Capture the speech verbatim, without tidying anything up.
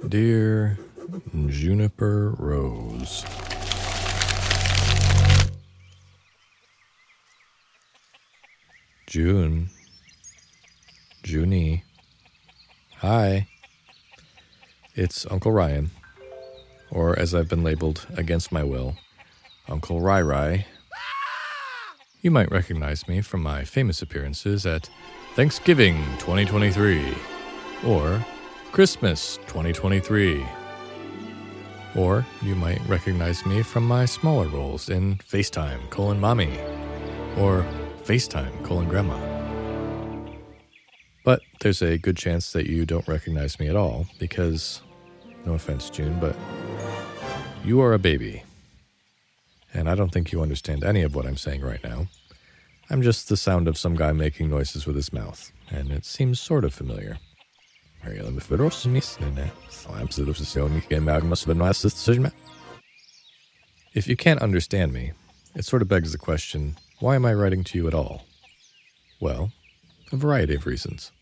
Dear Juniper Rose, June, Junie, hi, it's Uncle Ryan, or as I've been labeled against my will, Uncle Rai Rai. You might recognize me from my famous appearances at Thanksgiving twenty twenty-three, or Christmas twenty twenty-three. Or you might recognize me from my smaller roles in FaceTime colon Mommy, or FaceTime colon Grandma. But there's a good chance that you don't recognize me at all because, no offense, June, but you are a baby. And I don't think you understand any of what I'm saying right now. I'm just the sound of some guy making noises with his mouth, and it seems sort of familiar. If you can't understand me, it sort of begs the question, why am I writing to you at all? Well, a variety of reasons.